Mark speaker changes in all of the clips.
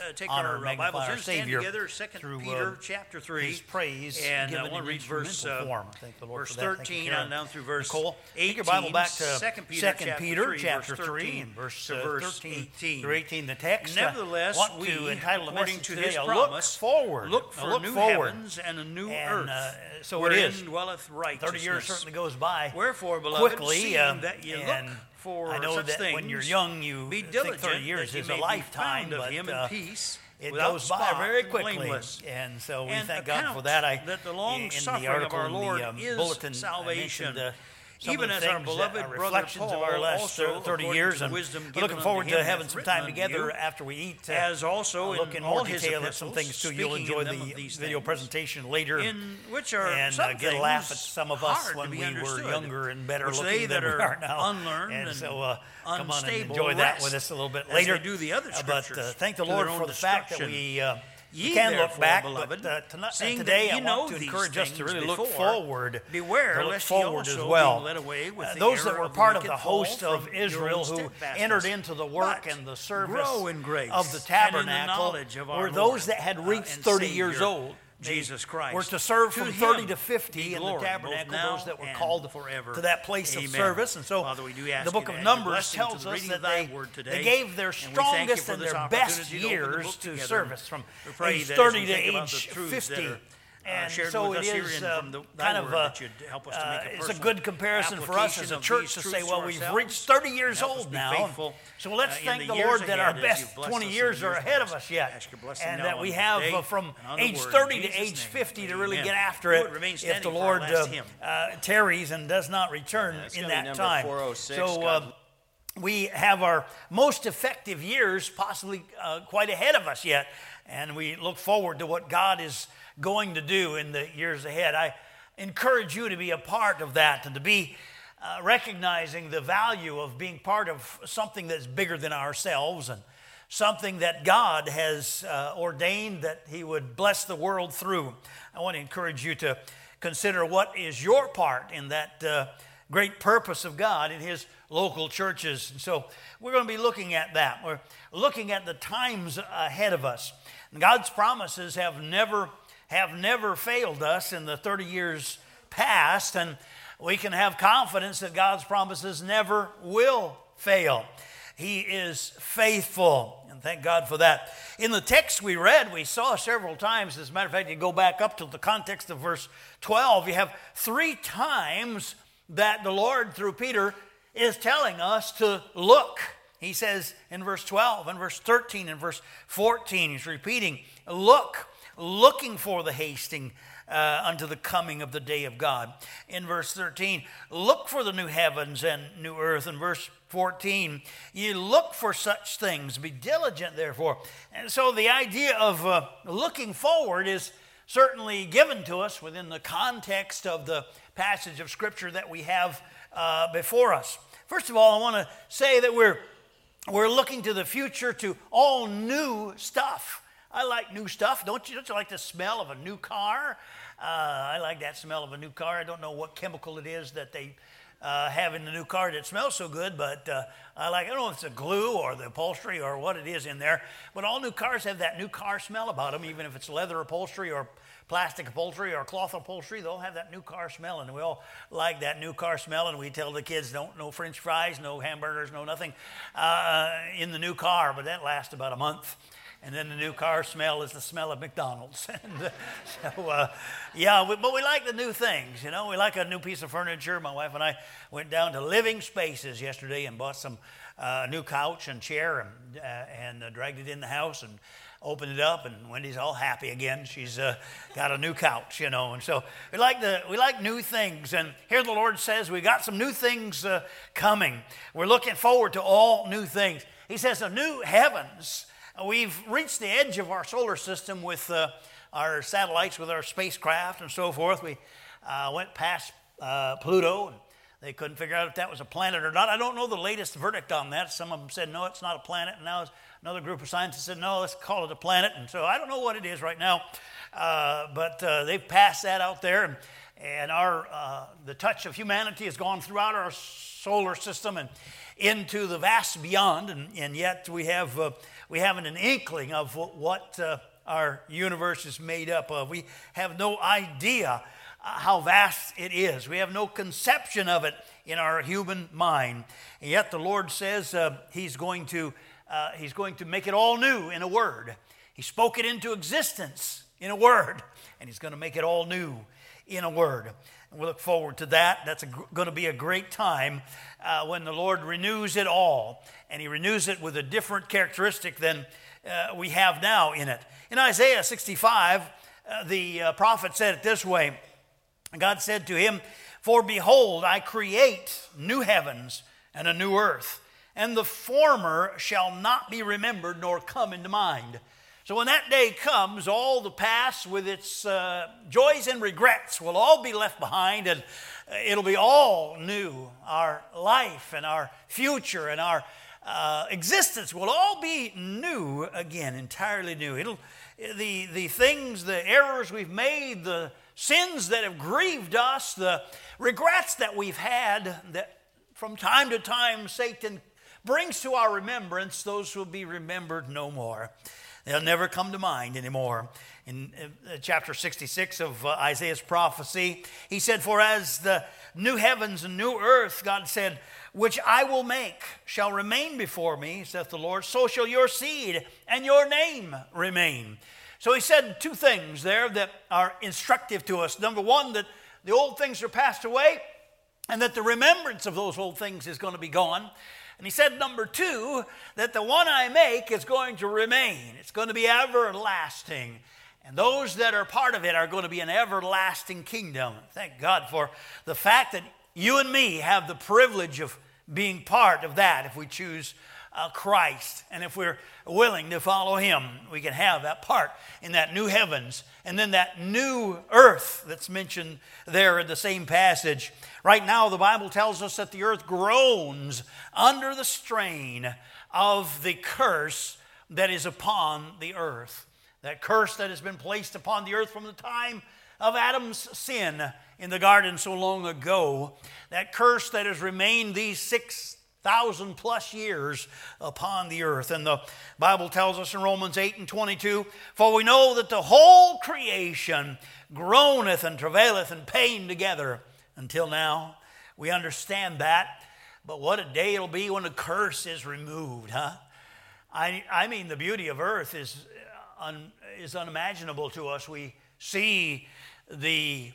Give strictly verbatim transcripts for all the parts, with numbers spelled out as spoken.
Speaker 1: uh, take
Speaker 2: honor
Speaker 1: our
Speaker 2: and
Speaker 1: uh,
Speaker 2: magnify
Speaker 1: Bibles
Speaker 2: our
Speaker 1: and stand
Speaker 2: Savior
Speaker 1: together, Second
Speaker 2: through,
Speaker 1: Peter
Speaker 2: uh,
Speaker 1: chapter three.
Speaker 2: His praise
Speaker 1: and I
Speaker 2: given
Speaker 1: want to
Speaker 2: in
Speaker 1: read verse,
Speaker 2: instrumental
Speaker 1: uh,
Speaker 2: form. Thank the Lord
Speaker 1: verse
Speaker 2: for that. Thank you,
Speaker 1: thirteen
Speaker 2: Karen.
Speaker 1: on down through verse
Speaker 2: Nicole,
Speaker 1: eighteen.
Speaker 2: take your Bible back to
Speaker 1: Second Peter,
Speaker 2: Second
Speaker 1: chapter
Speaker 2: Peter
Speaker 1: three,
Speaker 2: chapter
Speaker 1: verse
Speaker 2: three,
Speaker 1: thirteen
Speaker 2: and verse
Speaker 1: to
Speaker 2: uh,
Speaker 1: verse
Speaker 2: thirteen
Speaker 1: eighteen.
Speaker 2: through eighteen. The text.
Speaker 1: Nevertheless,
Speaker 2: uh, want
Speaker 1: we,
Speaker 2: to entitle the
Speaker 1: according
Speaker 2: message
Speaker 1: to
Speaker 2: today,
Speaker 1: his
Speaker 2: a
Speaker 1: promise,
Speaker 2: look forward.
Speaker 1: look
Speaker 2: A
Speaker 1: for
Speaker 2: look
Speaker 1: new
Speaker 2: forward.
Speaker 1: heavens and a new
Speaker 2: And,
Speaker 1: earth,
Speaker 2: uh, so it
Speaker 1: wherein
Speaker 2: is.
Speaker 1: dwelleth righteousness.
Speaker 2: Thirty years certainly goes by.
Speaker 1: Wherefore, beloved,
Speaker 2: quickly,
Speaker 1: seeing
Speaker 2: uh,
Speaker 1: that ye
Speaker 2: and
Speaker 1: look for
Speaker 2: I know
Speaker 1: such
Speaker 2: that
Speaker 1: things,
Speaker 2: when you're young, you
Speaker 1: be
Speaker 2: think
Speaker 1: diligent
Speaker 2: thirty years
Speaker 1: that ye
Speaker 2: is
Speaker 1: may
Speaker 2: a
Speaker 1: be
Speaker 2: lifetime,
Speaker 1: found of
Speaker 2: but
Speaker 1: him
Speaker 2: uh,
Speaker 1: in peace,
Speaker 2: it
Speaker 1: without
Speaker 2: goes by
Speaker 1: spot
Speaker 2: very
Speaker 1: and
Speaker 2: quickly,
Speaker 1: blameless.
Speaker 2: and so we
Speaker 1: And
Speaker 2: thank God for
Speaker 1: account
Speaker 2: that. I
Speaker 1: that the
Speaker 2: in
Speaker 1: long
Speaker 2: the
Speaker 1: suffering
Speaker 2: article
Speaker 1: of our
Speaker 2: in
Speaker 1: Lord
Speaker 2: the um,
Speaker 1: is
Speaker 2: bulletin,
Speaker 1: salvation.
Speaker 2: I mentioned, uh, some
Speaker 1: Even
Speaker 2: of the
Speaker 1: as our
Speaker 2: things that
Speaker 1: beloved
Speaker 2: are
Speaker 1: brother
Speaker 2: reflections
Speaker 1: Paul
Speaker 2: of our last
Speaker 1: also,
Speaker 2: thirty
Speaker 1: according
Speaker 2: years,
Speaker 1: to the
Speaker 2: and
Speaker 1: wisdom
Speaker 2: we're
Speaker 1: given
Speaker 2: looking
Speaker 1: unto
Speaker 2: forward
Speaker 1: him,
Speaker 2: to having
Speaker 1: hath
Speaker 2: some
Speaker 1: written
Speaker 2: time
Speaker 1: unto
Speaker 2: together
Speaker 1: you,
Speaker 2: after we eat. Uh,
Speaker 1: as also
Speaker 2: look
Speaker 1: in
Speaker 2: in
Speaker 1: all
Speaker 2: more
Speaker 1: his
Speaker 2: detail at some
Speaker 1: epistles,
Speaker 2: things too. You'll
Speaker 1: speaking
Speaker 2: enjoy
Speaker 1: in them
Speaker 2: the
Speaker 1: of these
Speaker 2: video
Speaker 1: things,
Speaker 2: presentation later,
Speaker 1: in which are
Speaker 2: and
Speaker 1: some
Speaker 2: uh, get a laugh at
Speaker 1: things
Speaker 2: some of us
Speaker 1: hard
Speaker 2: when
Speaker 1: to be
Speaker 2: we were
Speaker 1: understood,
Speaker 2: younger and better
Speaker 1: which
Speaker 2: looking
Speaker 1: they
Speaker 2: than
Speaker 1: that
Speaker 2: we
Speaker 1: are
Speaker 2: are now.
Speaker 1: unlearned
Speaker 2: And
Speaker 1: and
Speaker 2: so uh, come on and
Speaker 1: unstable
Speaker 2: enjoy that
Speaker 1: rest
Speaker 2: with us a little bit
Speaker 1: as
Speaker 2: later.
Speaker 1: they do the other
Speaker 2: Uh, but
Speaker 1: scriptures
Speaker 2: uh, thank the
Speaker 1: to
Speaker 2: Lord
Speaker 1: their own
Speaker 2: for the fact that
Speaker 1: destruction.
Speaker 2: we. Uh,
Speaker 1: Ye
Speaker 2: We can look
Speaker 1: therefore,
Speaker 2: back,
Speaker 1: beloved,
Speaker 2: but uh, tonight,
Speaker 1: seeing
Speaker 2: today
Speaker 1: that
Speaker 2: I
Speaker 1: ye
Speaker 2: want
Speaker 1: know
Speaker 2: to
Speaker 1: these
Speaker 2: encourage us to
Speaker 1: things
Speaker 2: really look
Speaker 1: before,
Speaker 2: forward.
Speaker 1: beware
Speaker 2: to look
Speaker 1: lest ye
Speaker 2: forward
Speaker 1: also,
Speaker 2: as well.
Speaker 1: being led away with
Speaker 2: Uh,
Speaker 1: the
Speaker 2: those that
Speaker 1: error
Speaker 2: were
Speaker 1: of the
Speaker 2: part of
Speaker 1: wicked
Speaker 2: the
Speaker 1: fall
Speaker 2: host
Speaker 1: from
Speaker 2: of
Speaker 1: your own
Speaker 2: Israel who
Speaker 1: steadfastness,
Speaker 2: entered into the work
Speaker 1: but
Speaker 2: and the service
Speaker 1: grow in grace
Speaker 2: of the
Speaker 1: and in the
Speaker 2: tabernacle
Speaker 1: knowledge of our
Speaker 2: were
Speaker 1: Lord,
Speaker 2: those that had
Speaker 1: uh,
Speaker 2: reached
Speaker 1: and
Speaker 2: thirty
Speaker 1: Savior,
Speaker 2: years old. They
Speaker 1: Jesus Christ.
Speaker 2: were to serve
Speaker 1: To
Speaker 2: from
Speaker 1: him
Speaker 2: thirty to
Speaker 1: be
Speaker 2: fifty in
Speaker 1: glory,
Speaker 2: the
Speaker 1: both
Speaker 2: tabernacle,
Speaker 1: now
Speaker 2: those that were
Speaker 1: and
Speaker 2: called
Speaker 1: forever.
Speaker 2: to that place
Speaker 1: Amen.
Speaker 2: of service. And so
Speaker 1: Father, we do ask
Speaker 2: the book
Speaker 1: you
Speaker 2: of
Speaker 1: to add
Speaker 2: Numbers
Speaker 1: your blessing to
Speaker 2: tells
Speaker 1: the
Speaker 2: us
Speaker 1: reading
Speaker 2: that
Speaker 1: of thy
Speaker 2: they,
Speaker 1: word today.
Speaker 2: they gave their
Speaker 1: And we thank you
Speaker 2: strongest
Speaker 1: for
Speaker 2: and
Speaker 1: this
Speaker 2: their best
Speaker 1: opportunity to open the
Speaker 2: years
Speaker 1: book
Speaker 2: to
Speaker 1: together.
Speaker 2: service from
Speaker 1: We pray
Speaker 2: age
Speaker 1: that as
Speaker 2: thirty
Speaker 1: we
Speaker 2: to
Speaker 1: think about
Speaker 2: age
Speaker 1: the truths that
Speaker 2: fifty.
Speaker 1: are, uh,
Speaker 2: And
Speaker 1: shared
Speaker 2: so
Speaker 1: with
Speaker 2: it
Speaker 1: us here
Speaker 2: is
Speaker 1: and
Speaker 2: uh,
Speaker 1: from the- thy
Speaker 2: kind of
Speaker 1: word
Speaker 2: uh,
Speaker 1: that you'd help us to
Speaker 2: uh,
Speaker 1: make a
Speaker 2: it's a
Speaker 1: personal
Speaker 2: good comparison for us as
Speaker 1: application
Speaker 2: a
Speaker 1: of
Speaker 2: church
Speaker 1: these
Speaker 2: to
Speaker 1: truths
Speaker 2: say,
Speaker 1: to
Speaker 2: well, we've
Speaker 1: ourselves,
Speaker 2: reached thirty years
Speaker 1: and help us
Speaker 2: old
Speaker 1: be
Speaker 2: now.
Speaker 1: faithful,
Speaker 2: So let's
Speaker 1: uh, in
Speaker 2: thank
Speaker 1: the
Speaker 2: the
Speaker 1: years
Speaker 2: Lord that our
Speaker 1: ahead as
Speaker 2: best
Speaker 1: you bless
Speaker 2: twenty
Speaker 1: us in
Speaker 2: years
Speaker 1: the
Speaker 2: are
Speaker 1: years
Speaker 2: ahead of
Speaker 1: past.
Speaker 2: us yet.
Speaker 1: Ask your blessing
Speaker 2: And
Speaker 1: now
Speaker 2: that
Speaker 1: on
Speaker 2: we
Speaker 1: this
Speaker 2: have
Speaker 1: day
Speaker 2: uh, from
Speaker 1: and on the
Speaker 2: age
Speaker 1: word in
Speaker 2: thirty to
Speaker 1: Jesus'
Speaker 2: age
Speaker 1: name.
Speaker 2: fifty to really
Speaker 1: Amen.
Speaker 2: get after
Speaker 1: Who
Speaker 2: it
Speaker 1: would remain
Speaker 2: if
Speaker 1: standing
Speaker 2: the
Speaker 1: for our
Speaker 2: Lord
Speaker 1: last
Speaker 2: uh,
Speaker 1: hymn?
Speaker 2: uh, tarries and does not return
Speaker 3: That's
Speaker 2: in
Speaker 3: gonna be
Speaker 2: that
Speaker 3: number
Speaker 2: time.
Speaker 3: four oh six,
Speaker 2: So
Speaker 3: God.
Speaker 2: uh, we have our most effective years possibly uh, quite ahead of us yet, and we look forward to what God is going to do in the years ahead. I encourage you to be a part of that and to be uh, recognizing the value of being part of something that's bigger than ourselves and something that God has uh, ordained that He would bless the world through. I want to encourage you to consider what is your part in that uh, great purpose of God in His local churches. And so we're going to be looking at that. We're looking at the times ahead of us. And God's promises have never have never failed us in the thirty years past, and we can have confidence that God's promises never will fail. He is faithful, and thank God for that. In the text we read, we saw several times, as a matter of fact, you go back up to the context of verse twelve, you have three times that the Lord, through Peter, is telling us to look. He says in verse twelve, and verse thirteen, and verse fourteen, he's repeating, look, looking for the hasting uh, unto the coming of the day of God. In verse thirteen, look for the new heavens and new earth. In verse fourteen, you look for such things, be diligent therefore. And so the idea of uh, looking forward is certainly given to us within the context of the passage of Scripture that we have uh, before us. First of all, I want to say that we're we're looking to the future, to all new stuff. I like new stuff. Don't you? Don't you like the smell of a new car? Uh, I like that smell of a new car. I don't know what chemical it is that they uh, have in the new car that smells so good, but uh, I like. I don't know if it's the glue or the upholstery or what it is in there. But all new cars have that new car smell about them, even if it's leather upholstery or plastic upholstery or cloth upholstery. They'll have that new car smell, and we all like that new car smell. And we tell the kids, don't no French fries, no hamburgers, no nothing uh, in the new car. But that lasts about a month. And then the new car smell is the smell of McDonald's. and, uh, so, uh, yeah, we, but we like the new things, you know. We like a new piece of furniture. My wife and I went down to Living Spaces yesterday and bought some uh, new couch and chair and, uh, and uh, dragged it in the house and opened it up. And Wendy's all happy again. She's uh, got a new couch, you know. And so we like the we like new things. And here the Lord says we got some new things uh, coming. We're looking forward to all new things. He says the new heavens. We've reached the edge of our solar system with uh, our satellites, with our spacecraft and so forth. We uh, went past uh, Pluto, and they couldn't figure out if that was a planet or not. I don't know the latest verdict on that. Some of them said, no, it's not a planet. And now another group of scientists said, no, let's call it a planet. And so I don't know what it is right now. Uh, but uh, they've passed that out there. And, and our uh, the touch of humanity has gone throughout our solar system and into the vast beyond. And, and yet we have... Uh, we haven't an inkling of what, what uh, our universe is made up of. We have no idea uh, how vast it is. We have no conception of it in our human mind. And yet the Lord says uh, he's going to uh, he's going to make it all new in a word. He spoke it into existence in a word, and he's going to make it all new in a word. And we look forward to that. That's a, going to be a great time uh, when the Lord renews it all, and he renews it with a different characteristic than uh, we have now in it. In Isaiah sixty-five, uh, the uh, prophet said it this way. God said to him, "For behold, I create new heavens and a new earth, and the former shall not be remembered nor come into mind." So when that day comes, all the past with its uh, joys and regrets will all be left behind, and it'll be all new. Our life and our future and our uh, existence will all be new again, entirely new. It'll the the things, the errors we've made, the sins that have grieved us, the regrets that we've had that from time to time Satan brings to our remembrance, those will be remembered no more. They'll never come to mind anymore. In chapter sixty-six of Isaiah's prophecy, he said, "For as the new heavens and new earth," God said, "which I will make shall remain before me, saith the Lord, so shall your seed and your name remain." So he said two things there that are instructive to us. Number one, that the old things are passed away, and that the remembrance of those old things is going to be gone. And he said, number two, that the one I make is going to remain. It's going to be everlasting. And those that are part of it are going to be an everlasting kingdom. Thank God for the fact that you and me have the privilege of being part of that. If we choose uh, Christ, and if we're willing to follow him, we can have that part in that new heavens and then that new earth that's mentioned there in the same passage. Right now, the Bible tells us that the earth groans under the strain of the curse that is upon the earth. That curse that has been placed upon the earth from the time of Adam's sin in the garden so long ago. That curse that has remained these six thousand plus years upon the earth. And the Bible tells us in Romans eight and twenty-two, "For we know that the whole creation groaneth and travaileth in pain together until now." We understand that, but what a day it'll be when the curse is removed, huh? I, I mean, the beauty of earth is, un, is unimaginable to us. We see the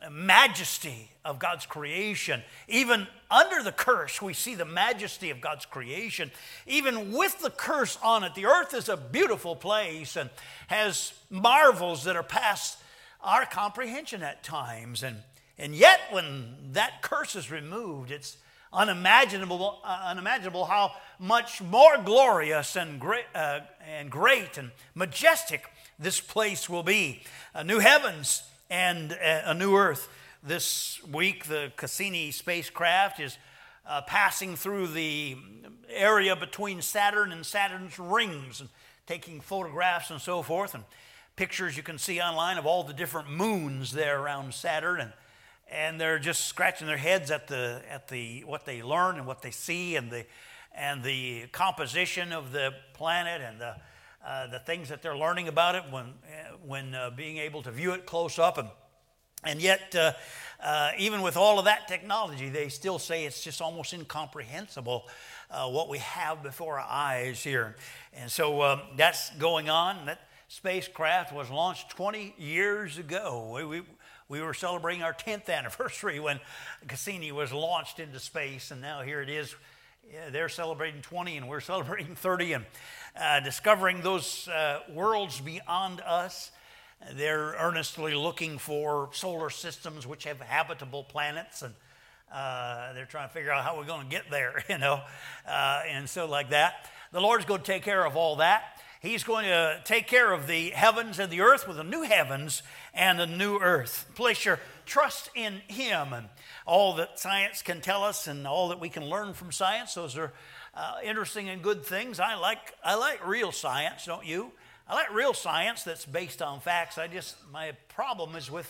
Speaker 2: majesty of God's creation. Even under the curse, we see the majesty of God's creation. Even with the curse on it, the earth is a beautiful place and has marvels that are past our comprehension at times. And And yet, when that curse is removed, it's unimaginable, uh, unimaginable how much more glorious and great, uh, and great and majestic this place will be. Uh, new heavens and a, a new earth. This week, the Cassini spacecraft is uh, passing through the area between Saturn and Saturn's rings and taking photographs and so forth, and pictures you can see online of all the different moons there around Saturn. And And they're just scratching their heads at the at the what they learn and what they see, and the and the composition of the planet, and the uh, the things that they're learning about it when when uh, being able to view it close up. And and yet, uh, uh, even with all of that technology, they still say it's just almost incomprehensible uh, what we have before our eyes here. And so um, that's going on. That spacecraft was launched twenty years ago. We, we We were celebrating our tenth anniversary when Cassini was launched into space, and now here it is. Yeah, they're celebrating twenty, and we're celebrating thirty, and uh, discovering those uh, worlds beyond us. They're earnestly looking for solar systems which have habitable planets, and uh, they're trying to figure out how we're going to get there, you know, uh, and so like that. The Lord's going to take care of all that. He's going to take care of the heavens and the earth with a new heavens and a new earth. Place your trust in him, and all that science can tell us and all that we can learn from science. Those are uh, interesting and good things. I like I like real science, don't you? I like real science that's based on facts. I just, my problem is with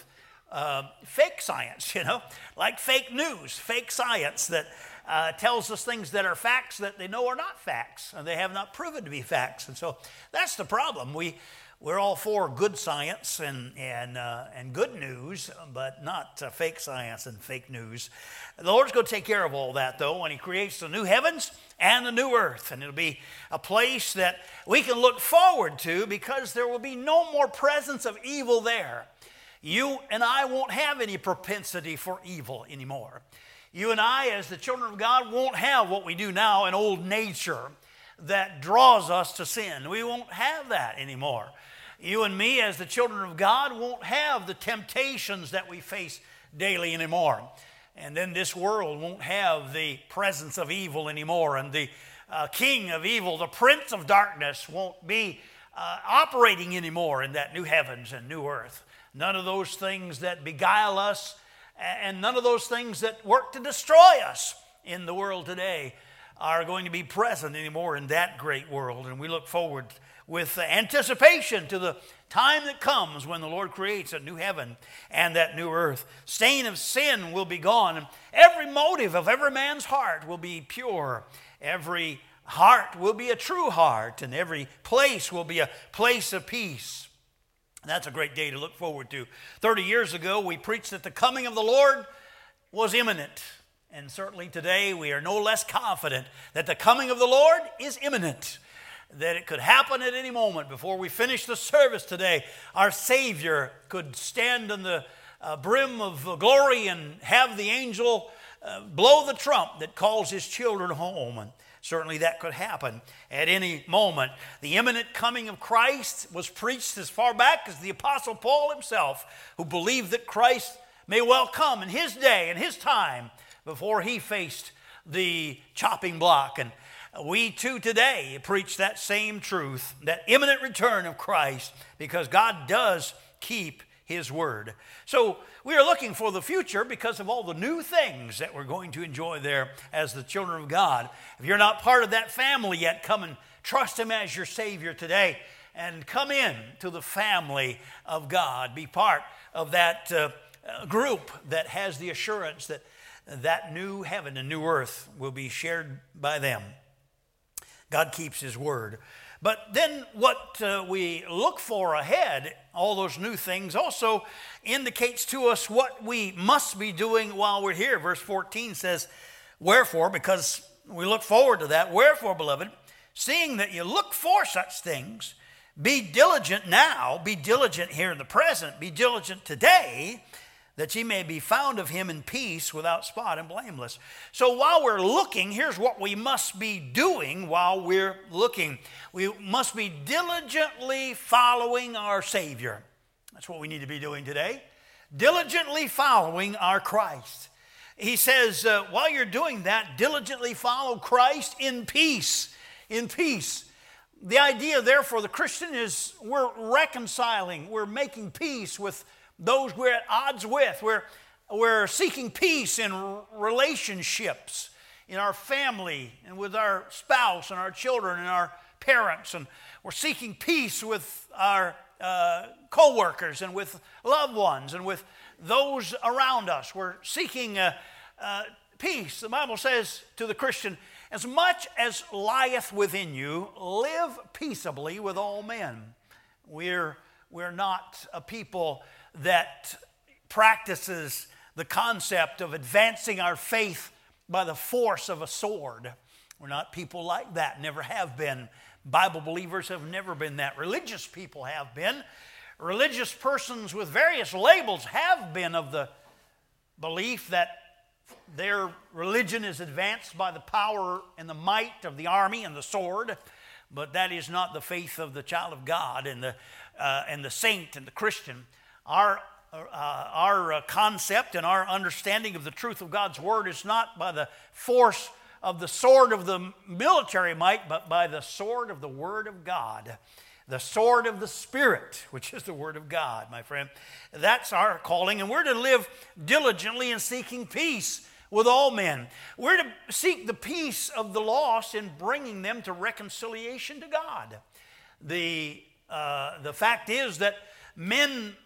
Speaker 2: uh, fake science, you know, like fake news, fake science that uh, tells us things that are facts that they know are not facts, and they have not proven to be facts. And so that's the problem. We, we're all for good science and, and, uh, and good news, but not uh, fake science and fake news. The Lord's going to take care of all that, though, when he creates the new heavens and the new earth. And it'll be a place that we can look forward to because there will be no more presence of evil there. You and I won't have any propensity for evil anymore. You and I, as the children of God, won't have what we do now, an old nature that draws us to sin. We won't have that anymore. You and me, as the children of God, won't have the temptations that we face daily anymore. And then this world won't have the presence of evil anymore. And the uh, king of evil, the prince of darkness, won't be uh, operating anymore in that new heavens and new earth. None of those things that beguile us and none of those things that work to destroy us in the world today are going to be present anymore in that great world. And we look forward with anticipation to the time that comes when the Lord creates a new heaven and that new earth. Stain of sin will be gone, and every motive of every man's heart will be pure. Every heart will be a true heart, and every place will be a place of peace. That's a great day to look forward to. Thirty years ago, we preached that the coming of the Lord was imminent. And certainly today, we are no less confident that the coming of the Lord is imminent, that it could happen at any moment. Before we finish the service today, our Savior could stand on the uh, brim of uh, glory and have the angel uh, blow the trump that calls his children home. And certainly that could happen at any moment. The imminent coming of Christ was preached as far back as the Apostle Paul himself, who believed that Christ may well come in his day and his time before he faced the chopping block. And we too today preach that same truth, that imminent return of Christ, because God does keep his word. So we are looking for the future because of all the new things that we're going to enjoy there as the children of God. If you're not part of that family yet, come and trust him as your Savior today and come in to the family of God. Be part of that uh, group that has the assurance that that new heaven and new earth will be shared by them. God keeps his word. But then what uh, we look for ahead, all those new things, also indicates to us what we must be doing while we're here. Verse fourteen says, wherefore, because we look forward to that, wherefore, beloved, seeing that you look for such things, be diligent now, be diligent here in the present, be diligent today, that ye may be found of him in peace, without spot and blameless. So while we're looking, here's what we must be doing while we're looking. We must be diligently following our Savior. That's what we need to be doing today. Diligently following our Christ. He says, uh, while you're doing that, diligently follow Christ in peace. In peace. The idea there for the Christian is we're reconciling, we're making peace with those we're at odds with. We're, we're seeking peace in relationships, in our family, and with our spouse and our children and our parents. And we're seeking peace with our uh, co-workers and with loved ones and with those around us. We're seeking uh, uh, peace. The Bible says to the Christian, as much as lieth within you, live peaceably with all men. We're, we're not a people that practices the concept of advancing our faith by the force of a sword. We're not people like that, never have been. Bible believers have never been that. Religious people have been. Religious persons with various labels have been of the belief that their religion is advanced by the power and the might of the army and the sword, but that is not the faith of the child of God and the, uh, and the saint and the Christian. Our, uh, our uh, concept and our understanding of the truth of God's word is not by the force of the sword of the military might, but by the sword of the word of God. The sword of the Spirit, which is the word of God, my friend. That's our calling, and we're to live diligently in seeking peace with all men. We're to seek the peace of the lost in bringing them to reconciliation to God. The, uh, the fact is that men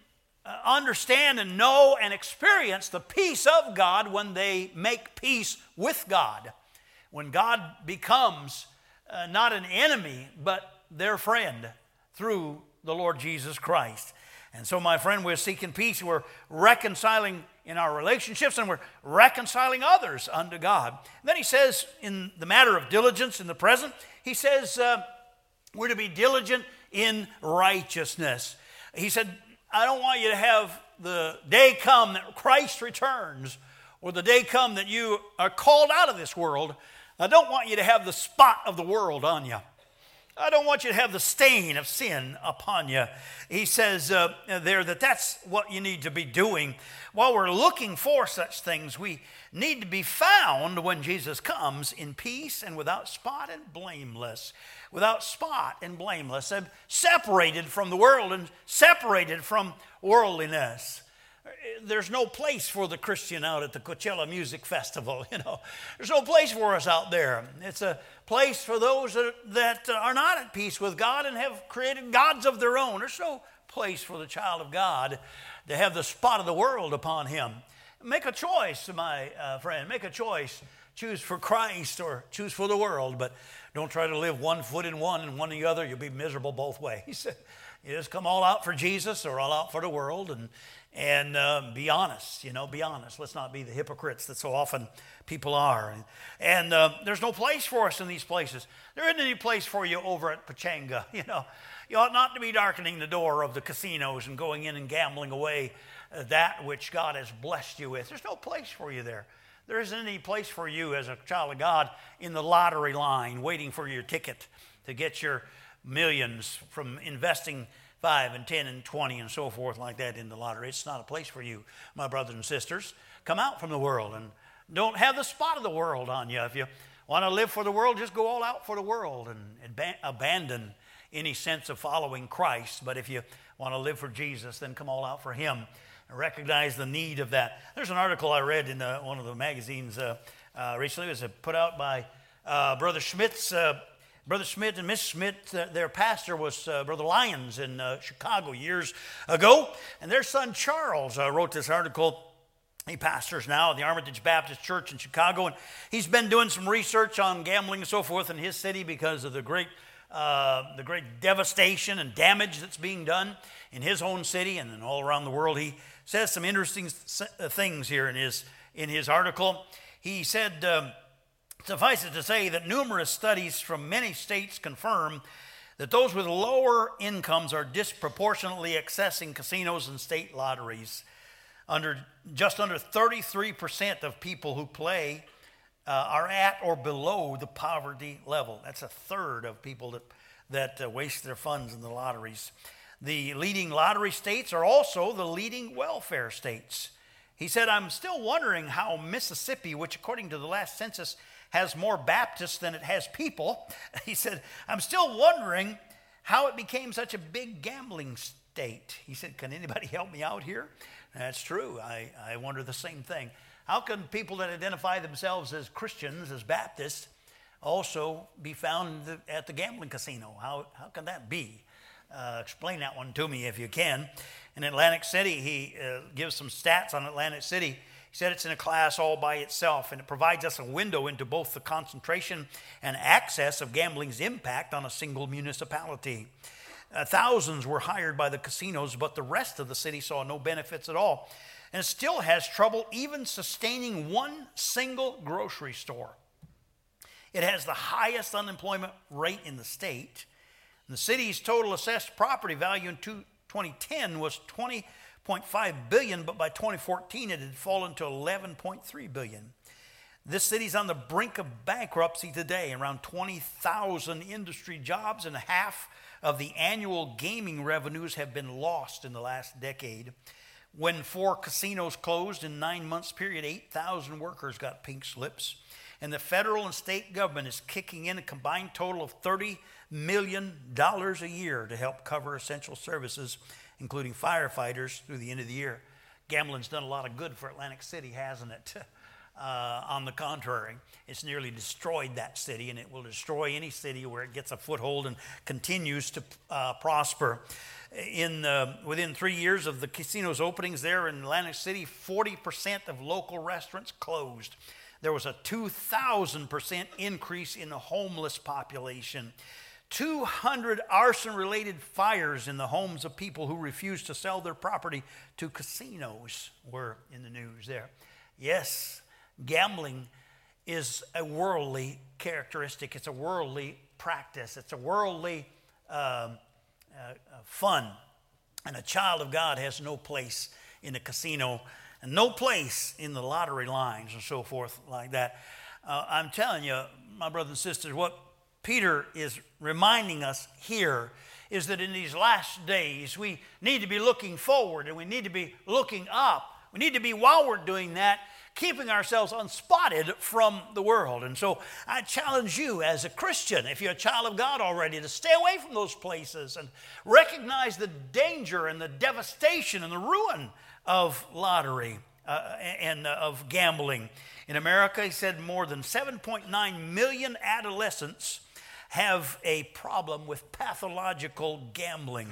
Speaker 2: uh, understand and know and experience the peace of God when they make peace with God. When God becomes uh, not an enemy, but their friend through the Lord Jesus Christ. And so, my friend, we're seeking peace. We're reconciling in our relationships, and we're reconciling others unto God. And then he says, in the matter of diligence in the present, he says uh, we're to be diligent in righteousness. He said, I don't want you to have the day come that Christ returns, or the day come that you are called out of this world. I don't want you to have the spot of the world on you. I don't want you to have the stain of sin upon you. He says uh, there that that's what you need to be doing. While we're looking for such things, we need to be found when Jesus comes in peace and without spot and blameless. Without spot and blameless. Separated from the world and separated from worldliness. There's no place for the Christian out at the Coachella Music Festival, you know. There's no place for us out there. It's a place for those that, that are not at peace with God and have created gods of their own. There's no place for the child of God to have the spot of the world upon him. Make a choice, my uh, friend. Make a choice. Choose for Christ or choose for the world, but don't try to live one foot in one and one in the other. You'll be miserable both ways. You just come all out for Jesus or all out for the world, and And uh, be honest, you know, be honest. Let's not be the hypocrites that so often people are. And, and uh, there's no place for us in these places. There isn't any place for you over at Pachanga, you know. You ought not to be darkening the door of the casinos and going in and gambling away uh, that which God has blessed you with. There's no place for you there. There isn't any place for you as a child of God in the lottery line waiting for your ticket to get your millions from investing five and ten and twenty and so forth like that in the lottery. It's not a place for you, my brothers and sisters. Come out from the world and don't have the spot of the world on you. If you want to live for the world, just go all out for the world and ab- abandon any sense of following Christ. But if you want to live for Jesus, then come all out for him and recognize the need of that. There's an article I read in uh, one of the magazines uh, uh, recently. It was uh, put out by uh, Brother Schmidt's uh, Brother Schmidt and Miss Schmidt, uh, their pastor was uh, Brother Lyons in uh, Chicago years ago. And their son Charles uh, wrote this article. He pastors now at the Armitage Baptist Church in Chicago. And he's been doing some research on gambling and so forth in his city because of the great, uh, the great devastation and damage that's being done in his own city and then all around the world. He says some interesting things here in his, in his article. He said... Um, Suffice it to say that numerous studies from many states confirm that those with lower incomes are disproportionately accessing casinos and state lotteries. Under just under thirty-three percent of people who play uh, are at or below the poverty level. That's a third of people that, that uh, waste their funds in the lotteries. The leading lottery states are also the leading welfare states. He said, I'm still wondering how Mississippi, which according to the last census has more Baptists than it has people. He said, I'm still wondering how it became such a big gambling state. He said, can anybody help me out here? That's true. I, I wonder the same thing. How can people that identify themselves as Christians, as Baptists, also be found at the gambling casino? How, how can that be? Uh, explain that one to me if you can. In Atlantic City, he uh, gives some stats on Atlantic City. He said it's in a class all by itself, and it provides us a window into both the concentration and access of gambling's impact on a single municipality. Uh, thousands were hired by the casinos, but the rest of the city saw no benefits at all, and it still has trouble even sustaining one single grocery store. It has the highest unemployment rate in the state. The city's total assessed property value in twenty ten was twenty point five billion dollars, but by twenty fourteen it had fallen to eleven point three billion dollars. This city's on the brink of bankruptcy today. Around twenty thousand industry jobs and half of the annual gaming revenues have been lost in the last decade. When four casinos closed in nine months period, eight thousand workers got pink slips. And the federal and state government is kicking in a combined total of thirty million dollars a year to help cover essential services, including firefighters, through the end of the year. Gambling's done a lot of good for Atlantic City, hasn't it? Uh, on the contrary, it's nearly destroyed that city, and it will destroy any city where it gets a foothold and continues to uh, prosper. In uh, within three years of the casino's openings there in Atlantic City, forty percent of local restaurants closed. There was a two thousand percent increase in the homeless population. two hundred arson-related fires in the homes of people who refused to sell their property to casinos were in the news there. Yes, gambling is a worldly characteristic. It's a worldly practice. It's a worldly um, uh, fun. And a child of God has no place in a casino and no place in the lottery lines and so forth like that. Uh, I'm telling you, my brothers and sisters, what Peter is reminding us here is that in these last days, we need to be looking forward and we need to be looking up. We need to be, while we're doing that, keeping ourselves unspotted from the world. And so I challenge you as a Christian, if you're a child of God already, to stay away from those places and recognize the danger and the devastation and the ruin of lottery uh, and uh, of gambling. In America, he said more than seven point nine million adolescents have a problem with pathological gambling.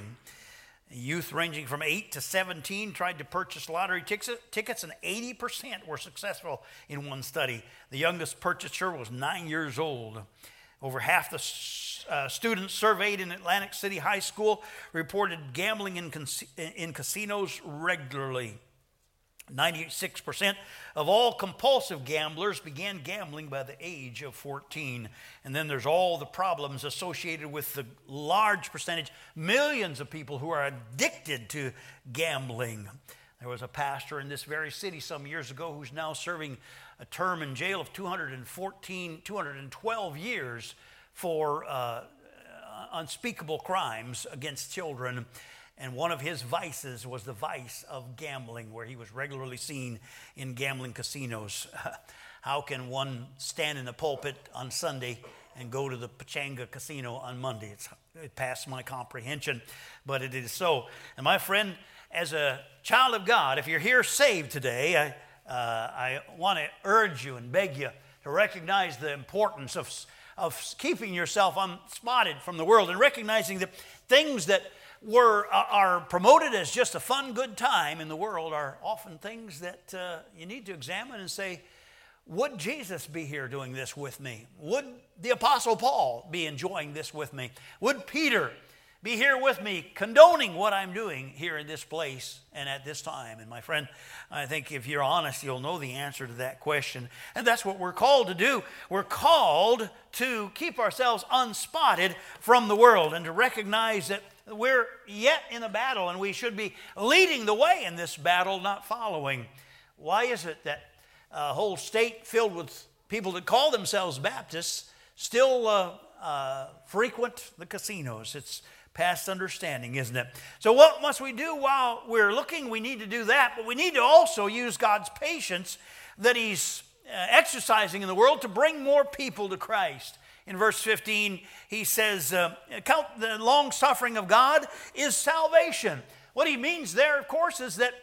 Speaker 2: Youth ranging from eight to seventeen tried to purchase lottery tickets, and eighty percent were successful in one study. The youngest purchaser was nine years old. Over half the uh, students surveyed in Atlantic City High School reported gambling in, in casinos regularly. ninety-six percent of all compulsive gamblers began gambling by the age of fourteen. And then there's all the problems associated with the large percentage, millions of people who are addicted to gambling. There was a pastor in this very city some years ago who's now serving a term in jail of two hundred fourteen, two hundred twelve years for uh, unspeakable crimes against children. And one of his vices was the vice of gambling, where he was regularly seen in gambling casinos. How can one stand in the pulpit on Sunday and go to the Pechanga Casino on Monday? It's, it passed my comprehension, but it is so. And my friend, as a child of God, if you're here saved today, I, uh, I want to urge you and beg you to recognize the importance of, of keeping yourself unspotted from the world and recognizing that things that were are promoted as just a fun, good time in the world are often things that uh, you need to examine and say, would Jesus be here doing this with me? Would the Apostle Paul be enjoying this with me? Would Peter be here with me, condoning what I'm doing here in this place and at this time? And my friend, I think if you're honest, you'll know the answer to that question. And that's what we're called to do. We're called to keep ourselves unspotted from the world and to recognize that we're yet in a battle and we should be leading the way in this battle, not following. Why is it that a whole state filled with people that call themselves Baptists still uh, uh, frequent the casinos? It's past understanding, isn't it? So what must we do while we're looking? We need to do that, but we need to also use God's patience that He's uh, exercising in the world to bring more people to Christ. In verse fifteen, he says, uh, count the long suffering of God is salvation. What he means there, of course, is that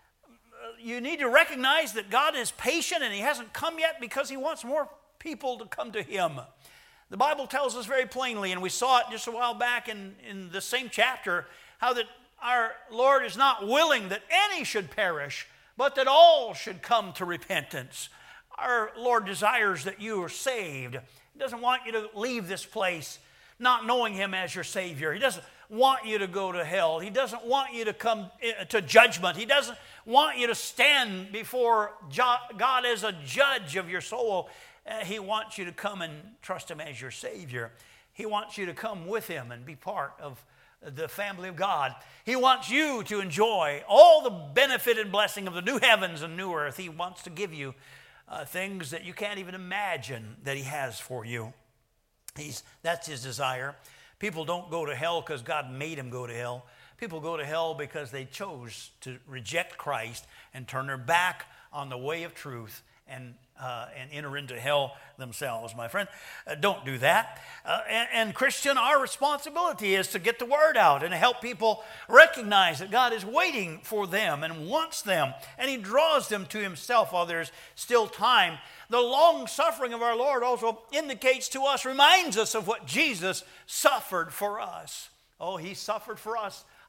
Speaker 2: you need to recognize that God is patient and He hasn't come yet because He wants more people to come to Him. The Bible tells us very plainly, and we saw it just a while back in, in the same chapter, how that our Lord is not willing that any should perish, but that all should come to repentance. Our Lord desires that you are saved. He doesn't want you to leave this place not knowing Him as your Savior. He doesn't want you to go to hell. He doesn't want you to come to judgment. He doesn't want you to stand before God as a judge of your soul. Uh, he wants you to come and trust Him as your Savior. He wants you to come with Him and be part of the family of God. He wants you to enjoy all the benefit and blessing of the new heavens and new earth. He wants to give you uh, things that you can't even imagine that He has for you. He's, that's His desire. People don't go to hell because God made them go to hell. People go to hell because they chose to reject Christ and turn their back on the way of truth and uh, and enter into hell themselves, my friend. Uh, don't do that. Uh, and, and Christian, our responsibility is to get the word out and to help people recognize that God is waiting for them and wants them, and He draws them to Himself while there's still time. The long suffering of our Lord also indicates to us, reminds us of what Jesus suffered for us. Oh, He suffered for us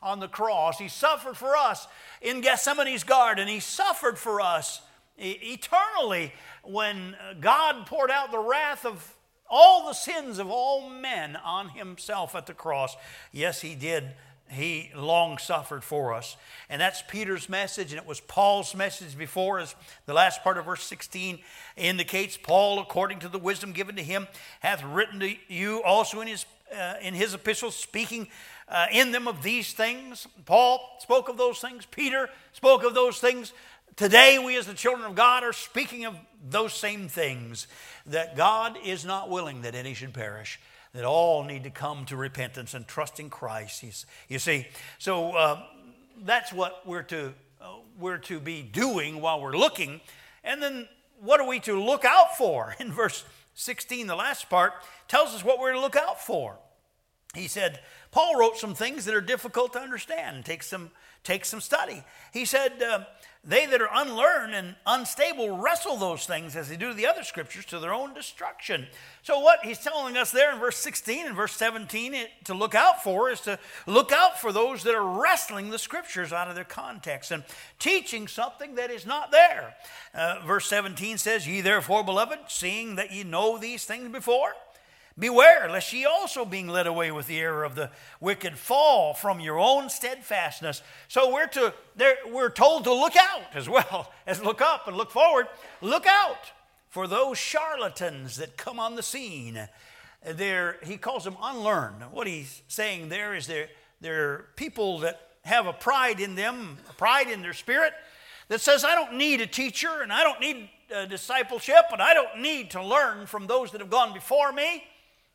Speaker 2: on the cross. He suffered for us in Gethsemane's garden. He suffered for us e- eternally when God poured out the wrath of all the sins of all men on himself at the cross. Yes, he did. He long suffered for us. And that's Peter's message, and it was Paul's message before, as the last part of verse sixteen indicates. Paul, according to the wisdom given to him, hath written to you also in his uh, in his epistles, speaking uh, in them of these things. Paul spoke of those things. Peter spoke of those things. Today, we as the children of God are speaking of those same things, that God is not willing that any should perish, that all need to come to repentance and trust in Christ. You see, so uh, that's what we're to uh, we're to be doing while we're looking. And then what are we to look out for? In verse sixteen, the last part, tells us what we're to look out for. He said, Paul wrote some things that are difficult to understand. Take some, take some study. He said, uh, they that are unlearned and unstable wrestle those things as they do the other scriptures to their own destruction. So what he's telling us there in verse sixteen and verse seventeen it, to look out for is to look out for those that are wrestling the scriptures out of their context and teaching something that is not there. Uh, verse seventeen says, ye therefore, beloved, seeing that ye know these things before, beware, lest ye also, being led away with the error of the wicked, fall from your own steadfastness. So we're to there, we're told to look out as well as look up and look forward. Look out for those charlatans that come on the scene. They're, he calls them unlearned. What he's saying there is they're, they're people that have a pride in them, a pride in their spirit, that says, I don't need a teacher, and I don't need uh, discipleship, and I don't need to learn from those that have gone before me.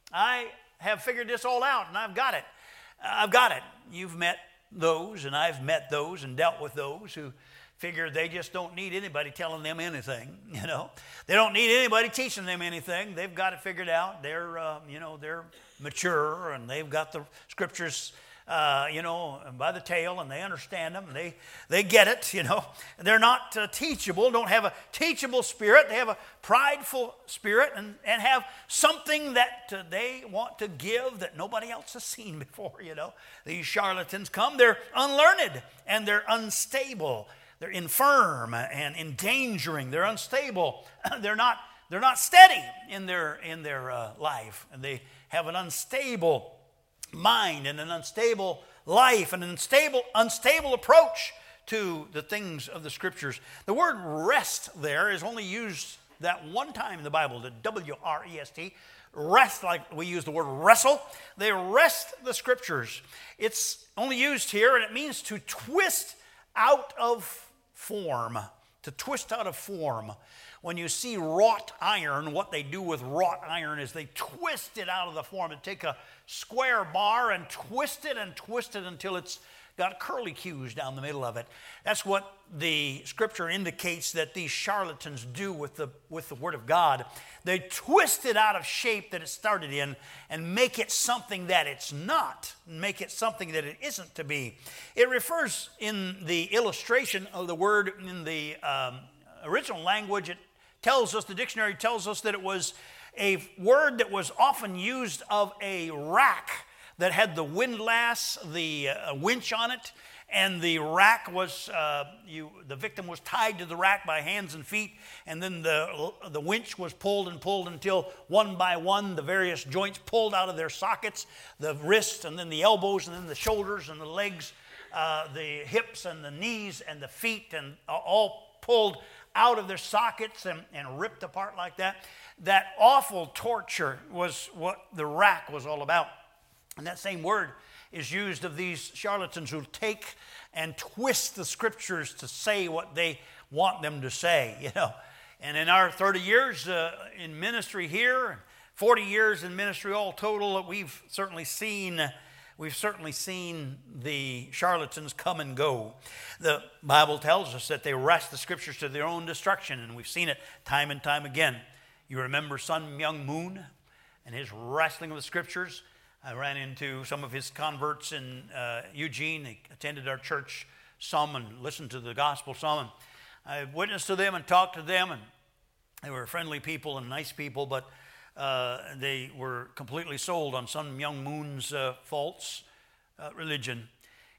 Speaker 2: I have figured this all out, and I've got it. I've got it. You've met those, and I've met those and dealt with those who figure they just don't need anybody telling them anything, you know. They don't need anybody teaching them anything. They've got it figured out. They're, uh, you know, they're mature, and they've got the scriptures Uh, you know, by the tail, and they understand them. They they get it, you know. They're not uh, teachable, don't have a teachable spirit. They have a prideful spirit and, and have something that uh, they want to give that nobody else has seen before, you know. These charlatans come. They're unlearned, and they're unstable. They're infirm and endangering. They're unstable. they're not they're not steady in their, in their uh, life. And they have an unstable mind and an unstable life and an unstable, unstable approach to the things of the scriptures. The word rest there is only used that one time in the Bible, the W R E S T. Rest, like we use the word wrestle. They rest the scriptures. It's only used here, and it means to twist out of form. To twist out of form. When you see wrought iron, what they do with wrought iron is they twist it out of the form and take a square bar and twist it and twist it until it's got curly cues down the middle of it. That's what the scripture indicates that these charlatans do with the, with the word of God. They twist it out of shape that it started in and make it something that it's not, make it something that it isn't to be. It refers in the illustration of the word in the um, original language. It tells us, the dictionary tells us that it was a word that was often used of a rack that had the windlass, the uh, winch on it, and the rack was, uh, you, the victim was tied to the rack by hands and feet, and then the, the winch was pulled and pulled until one by one the various joints pulled out of their sockets, the wrists and then the elbows and then the shoulders and the legs, uh, the hips and the knees and the feet, and all pulled out of their sockets and, and ripped apart like that. That awful torture was what the rack was all about. And that same word is used of these charlatans who take and twist the scriptures to say what they want them to say, you know. And in our thirty years uh, in ministry here, forty years in ministry all total, we've certainly seen We've certainly seen the charlatans come and go. The Bible tells us that they wrest the scriptures to their own destruction, and we've seen it time and time again. You remember Sun Myung Moon and his wrestling with the scriptures? I ran into some of his converts in uh, Eugene. They attended our church some and listened to the gospel some. And I witnessed to them and talked to them, and they were friendly people and nice people, but Uh, they were completely sold on Sun Myung Moon's uh, false uh, religion.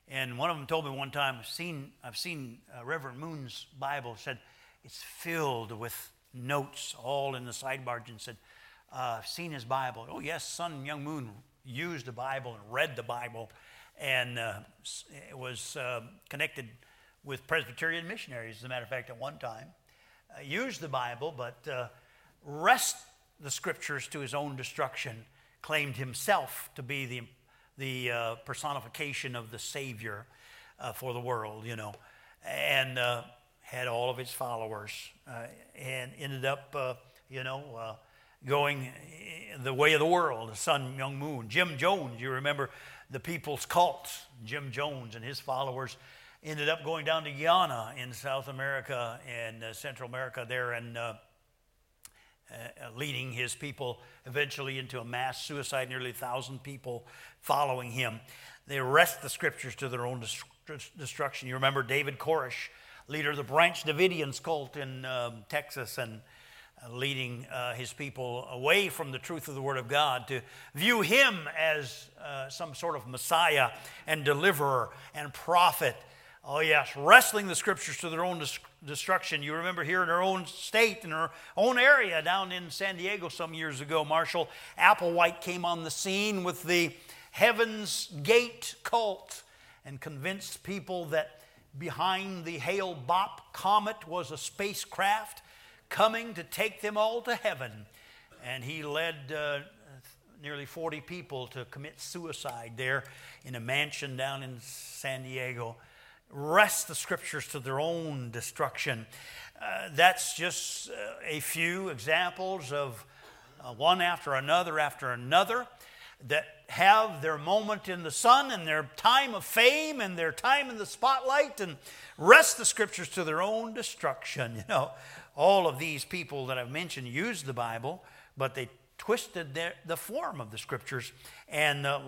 Speaker 2: And one of them told me one time, I've seen, I've seen uh, Reverend Moon's Bible, said it's filled with notes all in the side margin. Said, uh, I've seen his Bible. Oh yes, son Young Moon used the Bible and read the Bible, and uh, it was uh, connected with Presbyterian missionaries, as a matter of fact, at one time. Uh, used the Bible, but uh, wrest the scriptures to his own destruction, claimed himself to be the the uh, personification of the Savior uh, for the world, you know, and uh, had all of his followers, uh, and ended up, uh, you know, uh, going the way of the world. The son Young Moon, Jim Jones, you remember the People's Cult. Jim Jones and his followers ended up going down to Guyana in South America and uh, Central America there, and uh, Uh, leading his people eventually into a mass suicide, nearly a thousand people following him. They wrest the scriptures to their own dest- destruction. You remember David Koresh, leader of the Branch Davidians cult in um, Texas, and uh, leading uh, his people away from the truth of the Word of God to view him as uh, some sort of Messiah and deliverer and prophet. Oh yes, wrestling the scriptures to their own dis- destruction. You remember here in our own state, in our own area, down in San Diego some years ago, Marshall Applewhite came on the scene with the Heaven's Gate cult and convinced people that behind the Hale-Bopp comet was a spacecraft coming to take them all to heaven. And he led uh, nearly forty people to commit suicide there in a mansion down in San Diego. Wrest the scriptures to their own destruction. Uh, that's just uh, a few examples of uh, one after another after another that have their moment in the sun and their time of fame and their time in the spotlight, and wrest the scriptures to their own destruction. You know, all of these people that I've mentioned used the Bible, but they twisted their, the form of the scriptures and uh,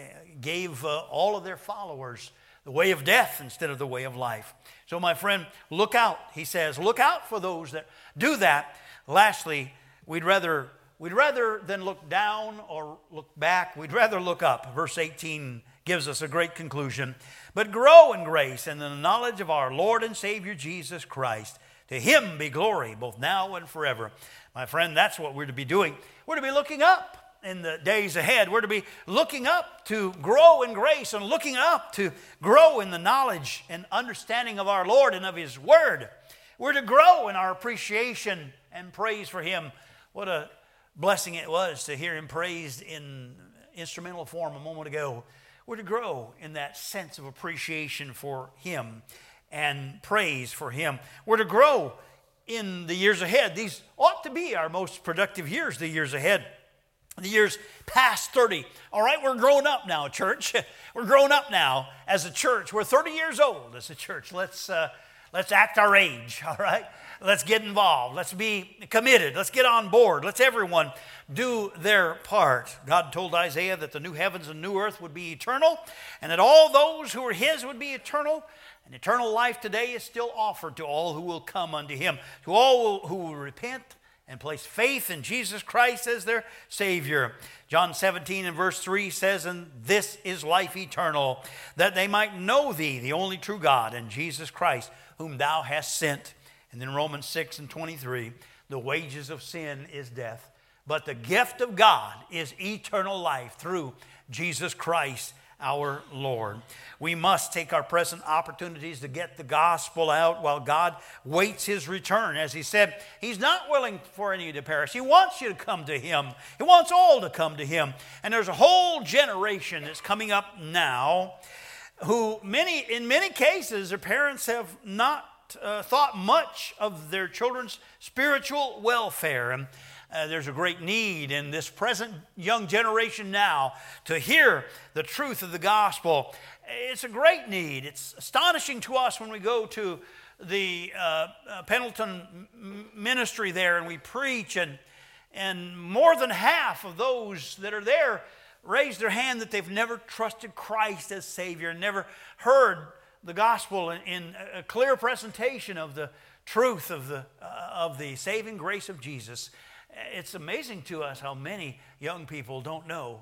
Speaker 2: gave uh, all of their followers the way of death instead of the way of life. So my friend, look out. He says, look out for those that do that. Lastly, we'd rather, we'd rather than look down or look back, we'd rather look up. Verse eighteen gives us a great conclusion. But grow in grace and in the knowledge of our Lord and Savior Jesus Christ. To him be glory, both now and forever. My friend, that's what we're to be doing. We're to be looking up in the days ahead. We're to be looking up to grow in grace and looking up to grow in the knowledge and understanding of our Lord and of his word. We're to grow in our appreciation and praise for him. What a blessing it was to hear him praised in instrumental form a moment ago. We're to grow in that sense of appreciation for him and praise for him. We're to grow in the years ahead. These ought to be our most productive years, the years ahead. The years past thirty. All right, we're grown up now, church. We're grown up now as a church. We're thirty years old as a church. Let's uh, let's act our age, all right? Let's get involved. Let's be committed. Let's get on board. Let's everyone do their part. God told Isaiah that the new heavens and new earth would be eternal, and that all those who are his would be eternal. And eternal life today is still offered to all who will come unto him, to all who will repent and place faith in Jesus Christ as their Savior. John seventeen and verse three says, and this is life eternal, that they might know thee, the only true God, and Jesus Christ, whom thou hast sent. And then Romans six and twenty-three, the wages of sin is death, but the gift of God is eternal life through Jesus Christ our Lord. We must take our present opportunities to get the gospel out while God waits his return. As he said, he's not willing for any to perish. He wants you to come to him. He wants all to come to him. And there's a whole generation that's coming up now who many, in many cases, their parents have not uh, thought much of their children's spiritual welfare. And Uh, there's a great need in this present young generation now to hear the truth of the gospel. It's a great need. It's astonishing to us when we go to the uh, uh, Pendleton ministry there and we preach, and, and more than half of those that are there raise their hand that they've never trusted Christ as Savior, never heard the gospel in, in a clear presentation of the truth of the, uh, of the saving grace of Jesus. It's amazing to us how many young people don't know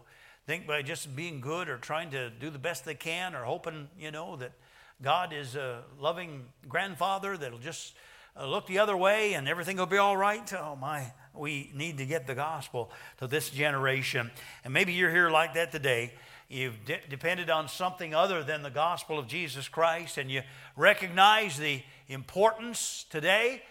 Speaker 2: think by just being good or trying to do the best they can or hoping, you know, that God is a loving grandfather that'll just uh, look the other way and everything will be all right. Oh my, we need to get the gospel to this generation. And maybe you're here like that today. You've de- depended on something other than the gospel of Jesus Christ, and you recognize the importance today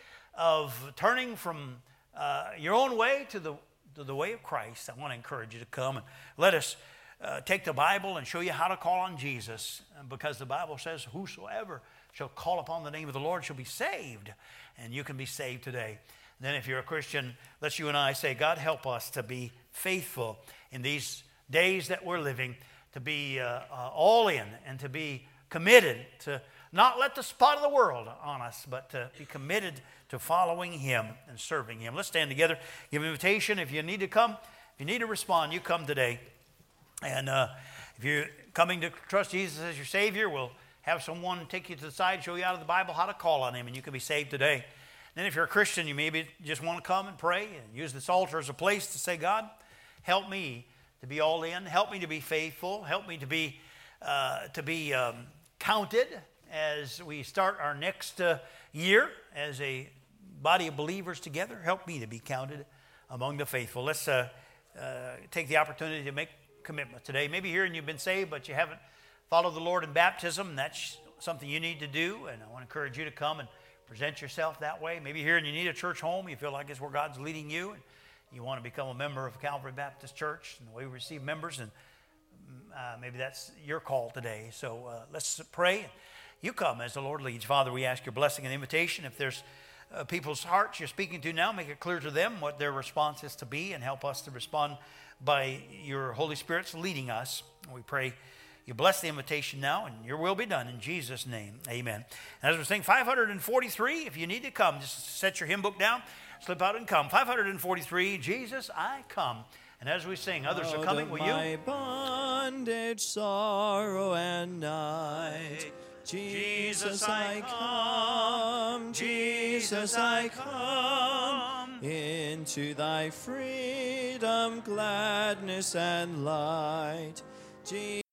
Speaker 2: of turning from uh, your own way to the, to the way of Christ. I want to encourage you to come and let us uh, take the Bible and show you how to call on Jesus, because the Bible says, whosoever shall call upon the name of the Lord shall be saved, and you can be saved today. And then if you're a Christian, let's you and I say, God, help us to be faithful in these days that we're living, to be uh, uh, all in and to be committed to not let the spot of the world on us, but to be committed to following Him and serving Him. Let's stand together, give an invitation. If you need to come, if you need to respond, you come today. And uh, if you're coming to trust Jesus as your Savior, we'll have someone take you to the side, show you out of the Bible how to call on Him, and you can be saved today. Then if you're a Christian, you maybe just want to come and pray and use this altar as a place to say, God, help me to be all in. Help me to be faithful. Help me to be uh, to be um, counted as we start our next uh, year as a body of believers together. Help me to be counted among the faithful. Let's uh, uh, take the opportunity to make commitment today. Maybe here and you've been saved, but you haven't followed the Lord in baptism. That's something you need to do, and I want to encourage you to come and present yourself that way. Maybe here and you need a church home. You feel like it's where God's leading you, and you want to become a member of Calvary Baptist Church, and the way we receive members, and uh, maybe that's your call today. So uh, let's pray. You come as the Lord leads. Father, we ask your blessing and invitation. If there's uh, people's hearts you're speaking to now, make it clear to them what their response is to be, and help us to respond by your Holy Spirit's leading us. We pray you bless the invitation now, and your will be done in Jesus' name. Amen. And as we're saying, five hundred forty-three, if you need to come, just set your hymn book down, slip out and come. five hundred forty-three, Jesus, I come. And as we sing, others are coming. Will you?
Speaker 3: My bondage, sorrow, and night. Jesus, I come. Jesus, I come. Into thy freedom, gladness, and light. Jesus,